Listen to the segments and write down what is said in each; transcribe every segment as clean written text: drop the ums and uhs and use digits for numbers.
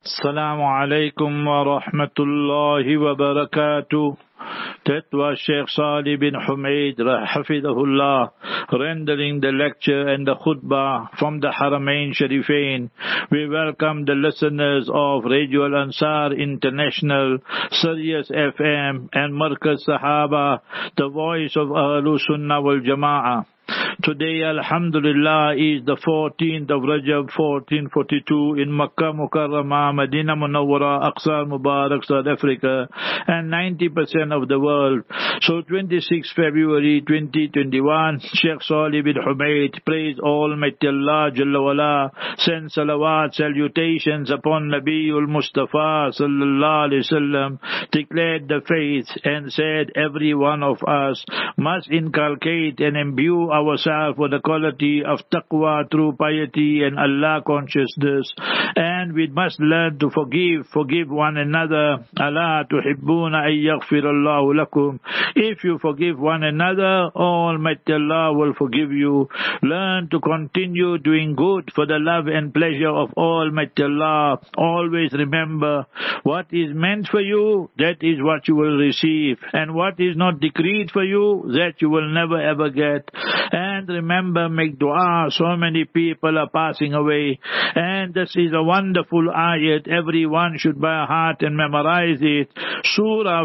Assalamu alaikum wa rahmatullahi wa barakatuh. That was Sheikh Salih bin Humaid Hafidahullah rendering the lecture and the khutbah from the Haramain Sharifain. We welcome the listeners of Radio Al Ansar International, Sirius FM and Markaz Sahaba, the voice of Ahlus Sunnah wal Jama'ah. Today, Alhamdulillah, is the 14th of Rajab 1442 in Makkah Mukarramah, Medina Munawwara, Aqsa Mubarak, South Africa, and 90% of the world. So 26 February 2021, Sheikh Salih bin Humaid, praise Almighty Allah Jalla wala, send salawat, salutations upon Nabiul Mustafa Sallallahu Alaihi Wasallam, declared the faith and said every one of us must inculcate and imbue ourselves with the quality of taqwa, true piety and Allah consciousness, and we must learn to forgive one another. Allah tuhibbuna ay yaghfirallahu lakum. If you forgive one another, Almighty Allah will forgive you. Learn to continue doing good for the love and pleasure of Almighty Allah. Always remember, what is meant for you, that is what you will receive, and what is not decreed for you, that you will never ever get. And remember, make dua. So many people are passing away, and this is a wonderful ayat. Everyone should by heart and memorize it. Surah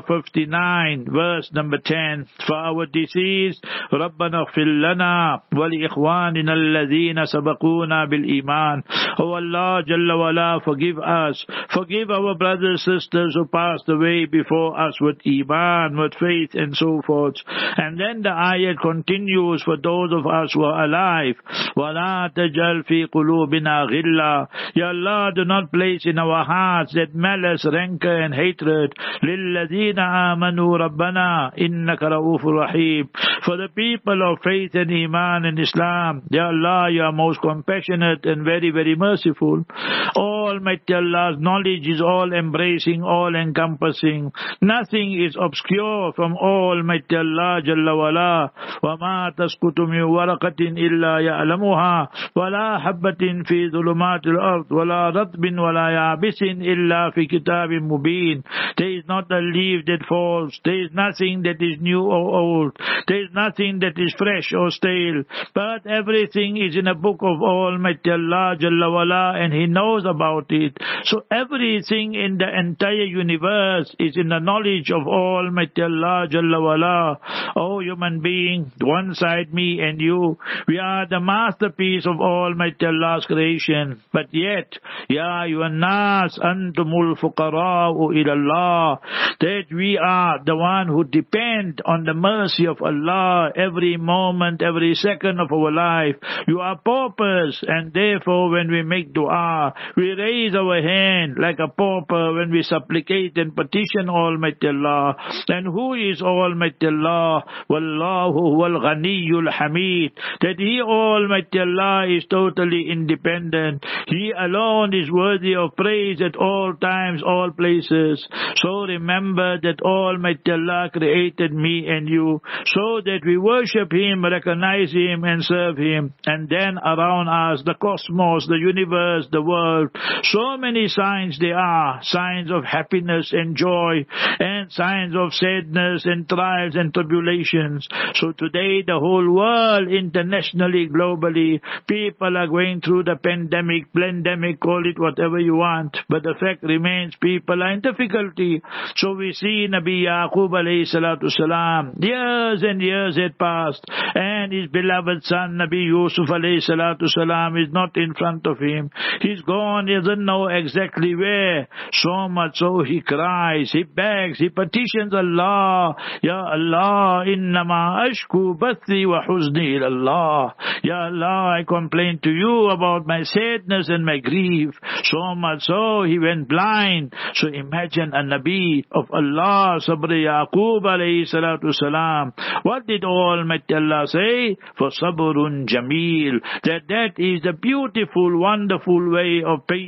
59, verse number 10. For our deceased, Rabbana ighfir lana wa li ikhwanina alladhina sabaquna bil iman. Oh Allah Jalla wala, forgive us, forgive our brothers and sisters who passed away before us with iman, with faith and so forth. And then the ayat continues for those of us who are alive. وَلَا تَجْعَلْ فِي قُلُوبِنَا غِلًّا. Ya Allah, do not place in our hearts that malice, rancor and hatred. لِلَّذِينَ آمَنُوا رَبَّنَا إِنَّكَ رَؤُوفٌ رَحِيمٌ. For the people of faith and Iman and Islam, Ya Allah, you are most compassionate and very, very merciful. Almighty Allah's knowledge is all embracing, all encompassing. Nothing is obscure from Almighty Allah Jalla wala. وَمَا تَسْقُطُ مِنْ وَرَقَةٍ إِلَّا يَعْلَمُهَا وَلَا حَبَّةٍ فِي ظُلُمَاتِ الْأَرْضِ وَلَا رَطْبٍ وَلَا يَابِسٍ إِلَّا فِي كِتَابٍ مُبِينٍ. There is not a leaf that falls. There is nothing that is new or old. There is nothing that is fresh or stale. But everything is in a book of Almighty Allah Jalla wala, and He knows about it. So everything in the entire universe is in the knowledge of Almighty Allah Jalla wala. Oh human being, one side me and you, we are the masterpiece of Almighty Allah's creation. But yet, Ya ayyuhan nas antumul fuqara'u ila Allah, that we are the one who depend on the mercy of Allah every moment, every second of our life. You are paupers, and therefore when we make dua, we raise our hand like a pauper when we supplicate and petition Almighty Allah. And who is Almighty Allah? Wallahu huwal ghaniyyul hamid. That He, Almighty Allah, is totally independent. He alone is worthy of praise at all times, all places. So remember that Almighty Allah created me and you, so that we worship Him, recognize Him and serve Him. And then around us, the cosmos, the universe, the world, so many signs there are, signs of happiness and joy, and signs of sadness and trials and tribulations. So today the whole world, internationally, globally, people are going through the pandemic, plandemic, call it whatever you want, but the fact remains people are in difficulty. So we see Nabi Yaqub alayhi salatu salam, years and years had passed, and his beloved son Nabi Yusuf alayhi salatu salam is not in front of him. He's gone, he doesn't know exactly where. So much so he cries, he begs, he petitions Allah, Ya Allah, innama ashku bathi wa huzni ila Allah. Ya Allah, I complain to you about my sadness and my grief. So much so he went blind. So imagine a Nabi of Allah, Sabri Yaqub alayhi salatu salam. What did Almighty Allah say? For sabrun jameel. That is the beautiful, wonderful way of patience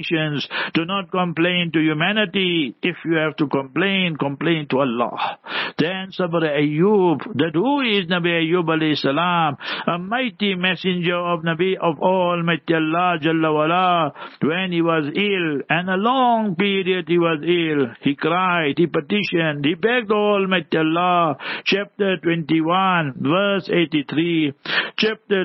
patience. Do not complain to humanity. If you have to complain, complain to Allah. Then Sabr Ayyub, that who is Nabi Ayyub alayhi salam, a mighty messenger of Nabi of Almighty Allah Jalla wala, when he was ill, and a long period he was ill, he cried, he petitioned, he begged Almighty Allah. Chapter 21, verse 83. Chapter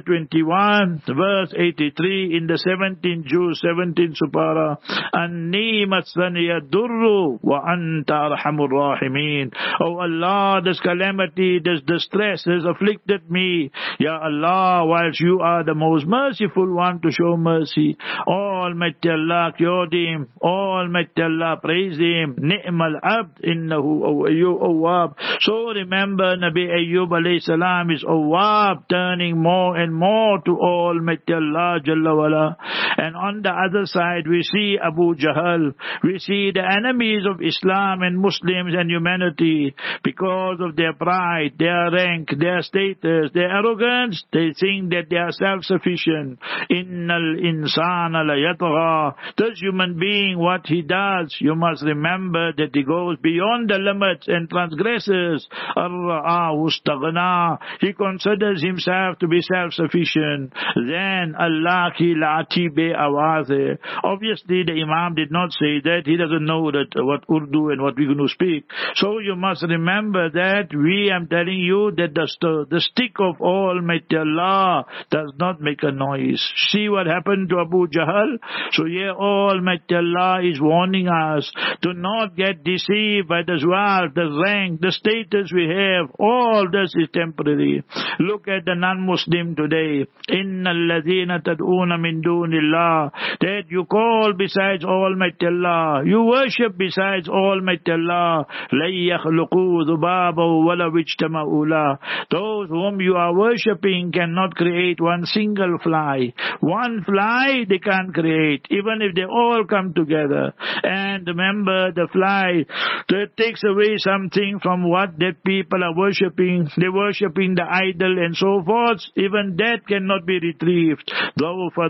21, verse 83 in the 17th juz, 17th supara. Anni massaniya durru wa anta arhamur rahimin. Oh Allah, this calamity, this distress has afflicted me. Ya Allah, whilst you are the most merciful one to show mercy. Almighty Allah cured him. Almighty Allah praised him. Ni'mal abd innahu awwab. So remember, Nabi Ayyub alayhi salam is awwab, turning more and more to Almighty Allah Jalla wala. And on the other side we see Abu Jahl. We see the enemies of Islam and Muslims and humanity. Because of their pride, their rank, their status, their arrogance, they think that they are self-sufficient. Innal insana la yatgha. This human being, what he does, you must remember that he goes beyond the limits and transgresses. Ar-ra'ahu istaghna. He considers himself to be self-sufficient. Then Allah ki laati be awaze. Obviously the Imam did not say that. He doesn't know that what Urdu and what we're going to speak. So you must remember that I'm telling you that the stick of Almighty Allah does not make a noise. See what happened to Abu Jahl? So here Almighty Allah is warning us to not get deceived by the wealth, the rank, the status we have. All this is temporary. Look at the non-Muslim today. Innal ladhina tad'una min dunillah. That you call besides Almighty Allah, you worship besides Almighty Allah. La yakhluqu dhubaban wala ijtama'u la. Those whom you are worshipping cannot create one single fly. One fly they can't create, even if they all come together. And remember, the fly that takes away something from what that people are worshipping. They're worshipping the idol and so forth. Even that cannot be retrieved. The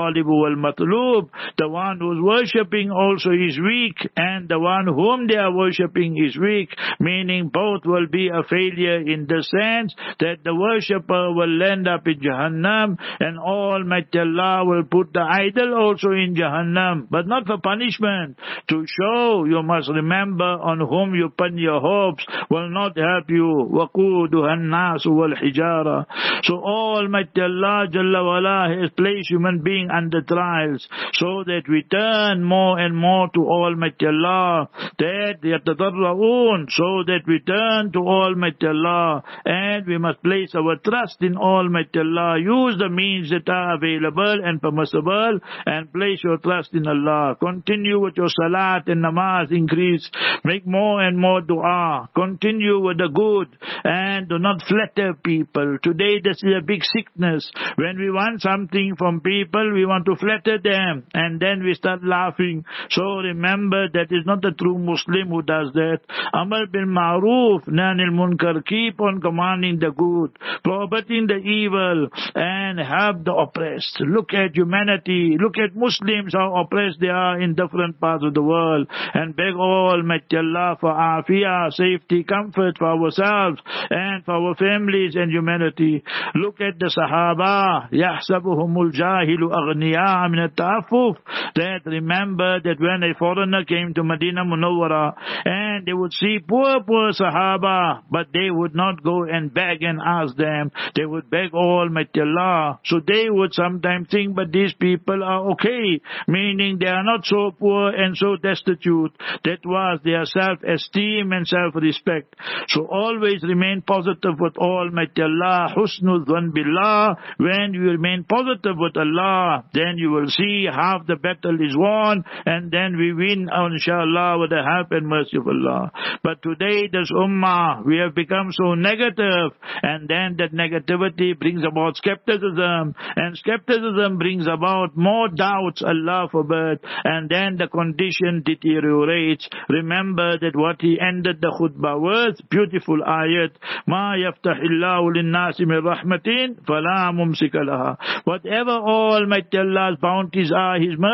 one who's worshipping also is weak, and the one whom they are worshipping is weak, meaning both will be a failure in the sense that the worshipper will end up in Jahannam, and Almighty Allah will put the idol also in Jahannam, but not for punishment. To show, you must remember, on whom you put your hopes will not help you. وَقُودُهَا النَّاسُ وَالْحِجَارَةُ. So Almighty Allah Jalla wala has placed human being under trials, so that we turn more and more to Almighty Allah, that yatadarra'un, so that we turn to Almighty Allah, and we must place our trust in Almighty Allah. Use the means that are available and permissible, and place your trust in Allah. Continue with your salat and namaz, increase. Make more and more dua. Continue with the good, and do not flatter people. Today this is a big sickness. When we want something from people, we want to flatter them, and then we start laughing. So remember, that is not a true Muslim who does that. Amar bil ma'roof, nahi anil munkar. Keep on commanding the good, prohibiting the evil, and help the oppressed. Look at humanity. Look at Muslims, how oppressed they are in different parts of the world. And beg Almighty Allah for afiyah, safety, comfort for ourselves and for our families and humanity. Look at the Sahaba. يَحْسَبُهُمُ الْجَاهِلُ أَغْنِيَاءَ مِنَ التَّعَفُّفِ. That remember that when a foreigner came to Medina Munawwara, and they would see poor Sahaba, but they would not go and beg and ask them. They would beg Almighty Allah. So they would sometimes think, but these people are okay, meaning they are not so poor and so destitute. That was their self-esteem and self-respect. So always remain positive with Almighty Allah. Husnul dhan billah. When you remain positive with Allah, then you will see half the battle is won, and then we win, inshallah, with the help and mercy of Allah. But today, this ummah, we have become so negative, and then that negativity brings about skepticism, and skepticism brings about more doubts, Allah forbid, and then the condition deteriorates. Remember that what he ended the khutbah with, beautiful ayat, Ma yaftahillahu linnasi min rahmatin, fala mumsika laha. Whatever Almighty Allah's bounties are, His mercy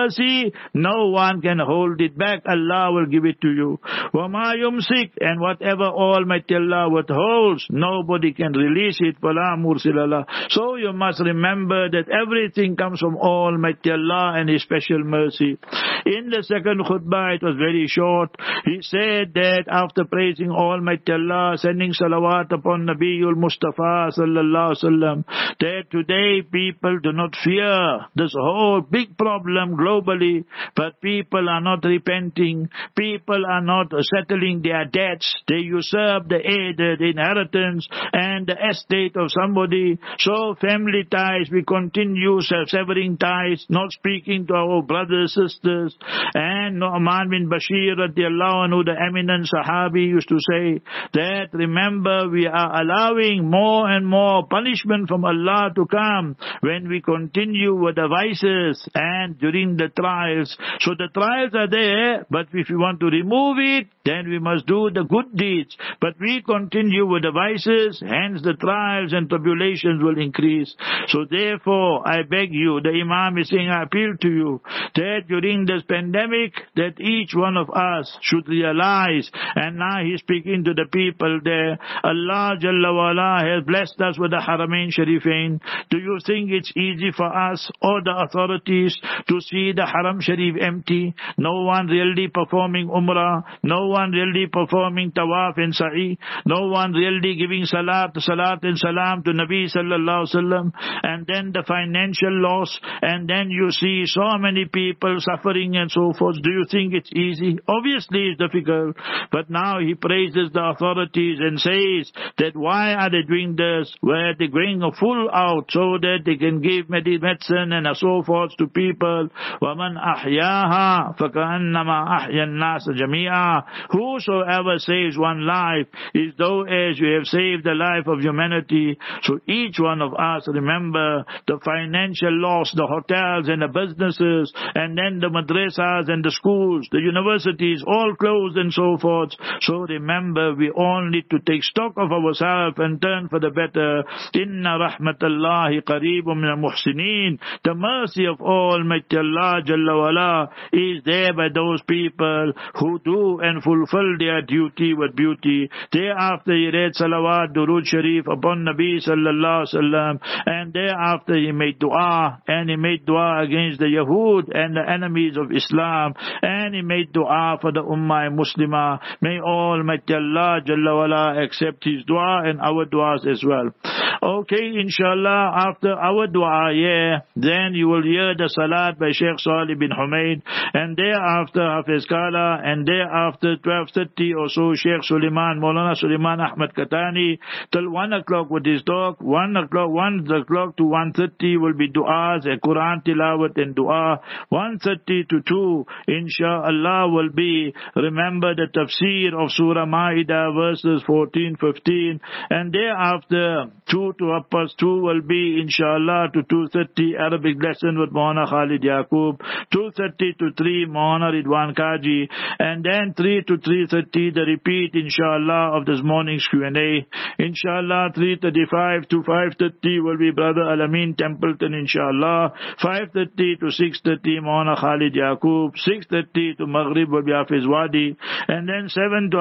mercy, no one can hold it back. Allah will give it to you. وَمَا يُمْسِكْ, and whatever Almighty Allah withholds, nobody can release it. وَلَا مُرْسِلَ لَهُ. So you must remember that everything comes from Almighty Allah and His special mercy. In the second khutbah, it was very short. He said that after praising Almighty Allah, sending salawat upon Nabiul Mustafa sallallahu alaihi wasallam, that today people do not fear this whole big problem globally, but people are not repenting, people are not settling their debts, they usurp the inheritance and the estate of somebody. So family ties, we continue severing ties, not speaking to our brothers, sisters. And Nu'man bin Bashir radiallahu anhu, the eminent Sahabi, used to say that, remember, we are allowing more and more punishment from Allah to come when we continue with the vices and during the trials. So the trials are there, but if we want to remove it, then we must do the good deeds. But we continue with the vices, hence the trials and tribulations will increase. So therefore, I beg you, the Imam is saying, I appeal to you, that during this pandemic, that each one of us should realize, and now he's speaking to the people there, Allah Jalla wa Ala has blessed us with the Haramain Sharifain. Do you think it's easy for us or the authorities to see the Haram Sharif empty? No one really performing Umrah, no one really performing Tawaf and Sa'i, no one really giving Salat and Salam to Nabi Sallallahu Alaihi Wasallam, and then the financial loss, and then you see so many people suffering and so forth. Do you think it's easy? Obviously it's difficult. But now he praises the authorities and says that why are they doing this? Where they're going full out so that they can give medicine and so forth to people. وَمَنْ أَحْيَاهَا فَكَأَنَّمَا أَحْيَا النَّاسَ جَمِيعًا. Whosoever saves one life is though as you have saved the life of humanity. So each one of us, remember the financial loss, the hotels and the businesses, and then the madrasas and the schools, the universities, all closed and so forth. So remember, we all need to take stock of ourselves and turn for the better. Inna rahmatallahi qareebun min al-muhsinin. The mercy of Almighty Allah Jalla wa Ala is there by those people who do and fulfill their duty with beauty. Thereafter he read salawat, durud sharif upon Nabi Sallallahu Alaihi Wasallam, and thereafter he made dua, and he made dua against the Yahud and the enemies of Islam, and he made dua for the Ummah Muslimah. May Almighty Allah Jalla wa Ala accept his dua and our duas as well. Okay, inshallah, after our dua, then you will hear the salat by Sheikh Salih bin Humaid, and thereafter Hafiz Kala, and thereafter 12:30 or so Sheikh Maulana Suleiman Ahmad Katani till 1 o'clock with his talk. 1 o'clock to 1:30 will be du'as and Quran tilawat and dua. 1:30 to 2 inshallah will be, remember, the tafsir of Surah Ma'idah verses 14-15, and thereafter 2 to 2 will be inshallah to 2:30 Arabic lesson with Maulana Khalid Yaqub. 2:30 to 3 Maulana Ridwan Kaji, and then 3 to 3:30 the repeat inshallah of this morning's Q&A. Inshallah 3:35 to 5:30 will be Brother Alamin Templeton inshallah. 5:30 to 6:30 Maulana Khalid Yaqub. 6:30 to Maghrib will be Hafiz Wadi, and then 7 to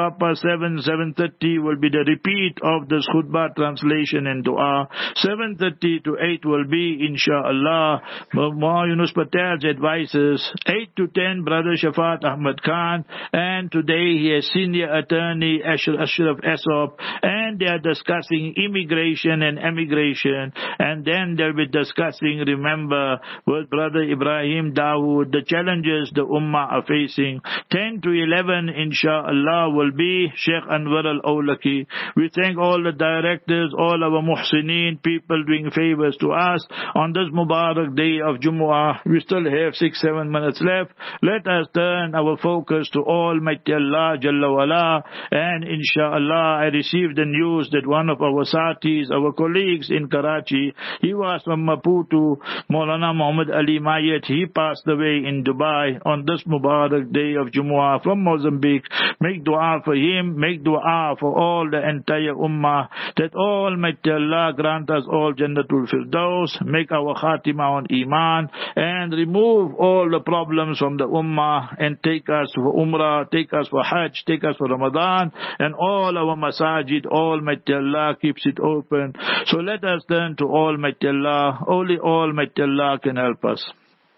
7:30 will be the repeat of this khutbah translation and dua. 7:30 to 8 will be inshallah Maulana Yunus Patel's advices. 8 to 10 Brother Shafat Ahmad Khan, and today he is senior attorney Ashraf Esop, and they are discussing immigration and emigration, and then they'll be discussing, remember, with Brother Ibrahim Dawood, the challenges the Ummah are facing. 10 to 11 inshallah will be Sheikh Anwar Al-Awlaki. We thank all the directors, all our muhsineen, people doing favors to us on this Mubarak day of Jumu'ah. We still have 6-7 minutes left. Let us turn our focus to Almighty Allah Jalla wa Ala, and inshallah I received the news that one of our satis, our colleagues in Karachi, he was from Maputo, Maulana Muhammad Ali Mayat, he passed away in Dubai on this Mubarak day of Jumu'ah from Mozambique. Make dua for him, make dua for all the entire Ummah, that Almighty Allah grant us all Jannatul Firdaus, make our Khatima on Iman, and remove remove all the problems from the Ummah and take us for Umrah, take us for Hajj, take us for Ramadan, and all our masajid, Almighty Allah keeps it open. So let us turn to Almighty Allah. Only Almighty Allah can help us.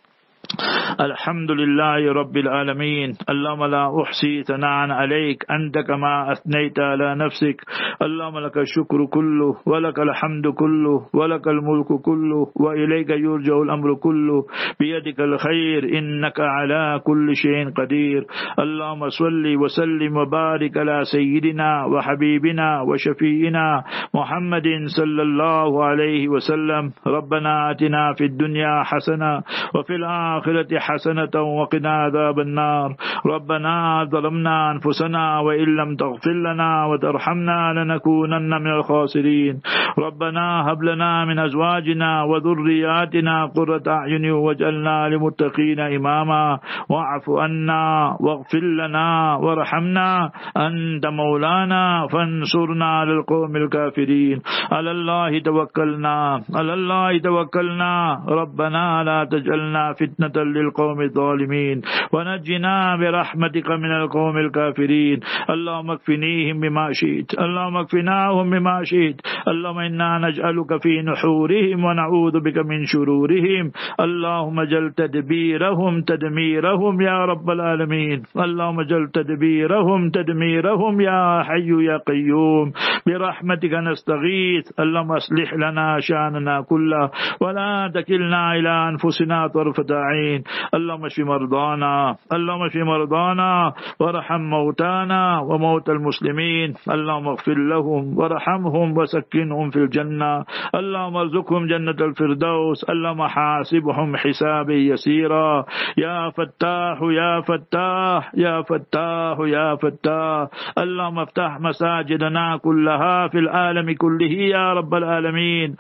الحمد لله رب العالمين. اللهم لا أحصي ثناء عليك أنت كما أثنيت على نفسك. اللهم لك الشكر كله ولك الحمد كله ولك الملك كله وإليك يرجع الأمر كله بيدك الخير إنك على كل شيء قدير. اللهم صل وسلم وبارك على سيدنا وحبيبنا وشفيعنا محمد صلى الله عليه وسلم. ربنا آتنا في الدنيا حسنة وفي الآخرة حسنة وقنا عذاب النار. ربنا ظلمنا أنفسنا وإن لم تغفر لنا وترحمنا لنكونن من الخاسرين. ربنا هب لنا من أزواجنا وذرياتنا قرة أعين واجعلنا للمتقين إماما. واعف عنا واغفر لنا وارحمنا أنت مولانا فانصرنا على القوم الكافرين. على الله توكلنا على الله توكلنا. ربنا لا تجعلنا فتنة للقوم الظالمين ونجنا برحمتك من القوم الكافرين. اللهم اكفنيهم بما شئت. اللهم اكفناهم بما شئت. اللهم إنا نجعلك في نحورهم ونعوذ بك من شرورهم. اللهم جل تدبيرهم تدميرهم يا رب العالمين. اللهم جل تدبيرهم تدميرهم يا حي يا قيوم برحمتك نستغيث. اللهم اصلح لنا شأننا كله ولا تكلنا إلى أنفسنا طرفة عين. اللهم اشف مرضانا اللهم اشف مرضانا وارحم موتانا وموتى المسلمين. اللهم اغفر لهم وارحمهم وسكنهم في الجنة. اللهم ارزقهم جنة الفردوس. اللهم حاسبهم حسابا يسيرا. يا فتاح يا فتاح يا فتاح يا فتاح. اللهم افتح مساجدنا كلها في العالم كله يا رب العالمين.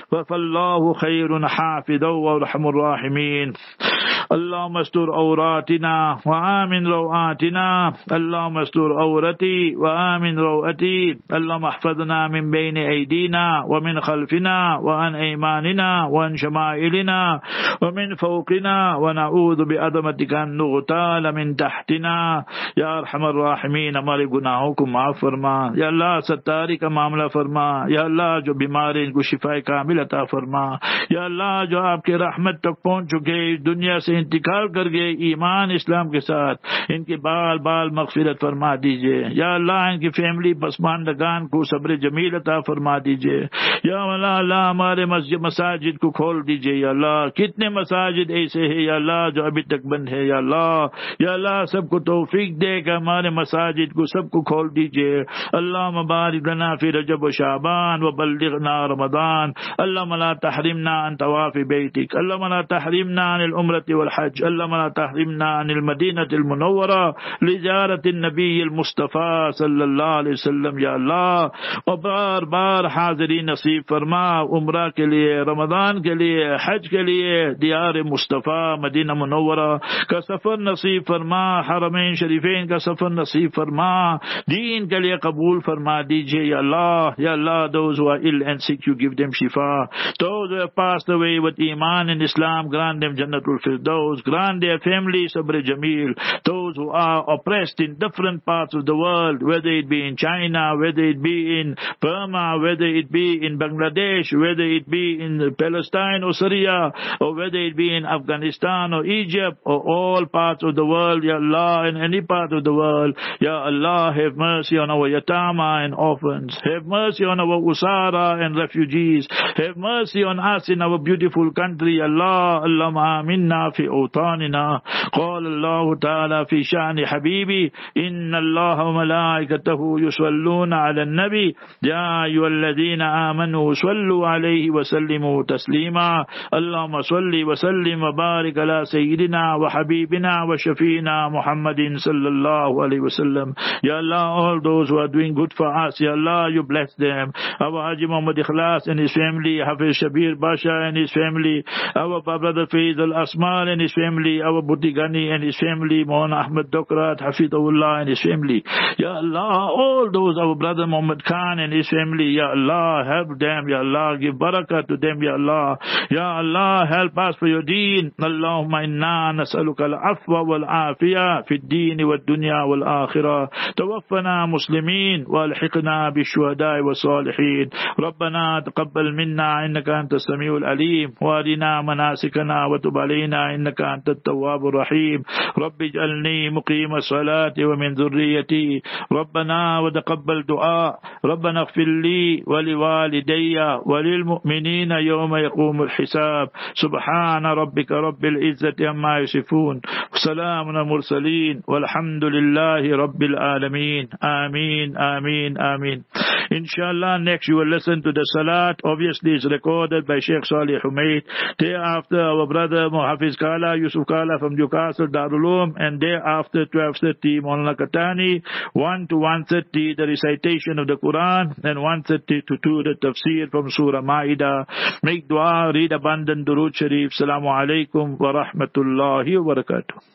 فالله خير حافظا وارحم الراحمين. اللهم استر عوراتنا وآمن روآتنا. اللهم استر عورتي وآمن روأتي. اللهم احفظنا من بين أيدينا ومن خلفنا وعن أيماننا وعن شمائلنا ومن فوقنا ونعوذ بعظمتك أن نغتال من تحتنا. या अरहमर राहिमीन हमारे गुनाहों को माफ फरमा। या अल्लाह सत्तारी का मामला फरमा। या अल्लाह जो बीमार है इनको शिफाए कामिल अता फरमा। या अल्लाह जो आपके रहमत तक पहुंच चुके दुनिया से इंतकाल कर गए ईमान इस्लाम के साथ, इनके बाल बाल मगफिरत फरमा दीजिए। या अल्लाह इनकी फैमिली पसमानदगान को सब्र जमील अता फरमा दीजिए। या अल्लाह हमारे मस्जिद मसाजिद को खोल दीजिए। या अल्लाह कितने मसाजिद ऐसे है या अल्लाह जो अभी तक बंद है। या अल्लाह सबको तौफीक देगा हमारे मसाजिद को सबको खोल दीजिए। अल्लाह मुबारिक लना फी रजब व शाबान व बल्लिगना रमदान। अल्लाह ला तहरिमना अन तवाफ़ी बैतिक। अल्लाह ला तहरिमना अनिल उम्रति वल हज। अल्लाह ला तहरिमना अनिल मदीनतिल मुनव्वरा लिज़ियारतिन नबील मुस्तफ़ा सल्लल्लाहु अलैहि वसल्लम। या अल्लाह और बार बार हाज़िरी नसीब फरमा उम्रा के लिए, रमदान के लिए, हज के लिए दियार मुस्तफ़ा मदीना मुनव्वरा का सफर नसीब फरमा, हरमैन शरीफैन का सफर नसीब फरमा, दीन के लिए कबूल फरमा दीजिए। या अल्लाह those who are ill and sick you give them shifa. Those who have passed away with iman and Islam grant them Jannatul Firdaus, grant their families sabr jameel. Those who are oppressed in different parts of the world, whether it be in China, whether it be in Burma, whether it be in Bangladesh, whether it be in Palestine or Syria, or whether it be in Afghanistan or Egypt or all parts of the world, Ya Allah, in any part of the world, Ya Allah, have mercy on our yatama and orphans, have mercy on our usara and refugees, have mercy on us in our beautiful country, Ya Allah. Allahumma aminna fi awtanina. Qala Allah ta'ala fi sha'ni habibi, inna Allah wa malaikatahu yusalluna ala nabi, ya ayyuhalladhina amanu sallu alayhi wa sallimu taslima. Allahumma salli wa sallim wa barik ala sayyidina wa habibina wa shafiina Muhammadin sallallahu alayhi wa sallam. Ya Allah, all those who are doing good for us, Ya Allah, you bless them. Our Haji Muhammad Ikhlas and his family, Hafiz Shabir Basha and his family, our brother Faiz Al Asmal and his family, our Bhuti Ghani and his family, Mohan Ahmed Dokrat, Hafidhullah and his family. Ya Allah, all those, our brother Muhammad Khan and his family, Ya Allah, help them, Ya Allah, give barakah to them, Ya Allah. Ya Allah, help us for your deen. Allahumma inna nas'aluka al-afwa wal-afiyah fi ad-din wad-dunya wal-akhirah. Tawaffana muslimin wa alhiqna bi-shuhada'i wa-salihin. Rabbana taqabbal minna innaka anta as-sami'ul alim wa arina manasikana wa tub alayna innaka anta at-tawwabur rahim. Rabbi ij'alni muqima as-salati wa min dhurriyyati. Rabbana wa taqabbal du'a. Rabbana ighfir li wa liwalidayya wa lil-mu'minina yawma yaqumul hisab. Subhana rabbika rabbil izzati amma yasifun. Salamun al-mursaleen walhamdulillahi rabbil alameen. Ameen, ameen, ameen. Inshallah, next you will listen to the Salat. Obviously, it's recorded by Sheikh Salih Humaid. Thereafter, our brother Muhafiz Kala, Yusuf Kala from Newcastle, Darul Uloom, and thereafter 12:30, Maulana Katani, 1 to 1:30, the recitation of the Quran, and 1:30 to 2, the tafsir from Surah Ma'idah. Make dua, read abundant Durood Sharif. Assalamu alaikum wa rahmatullahi wa barakatuh.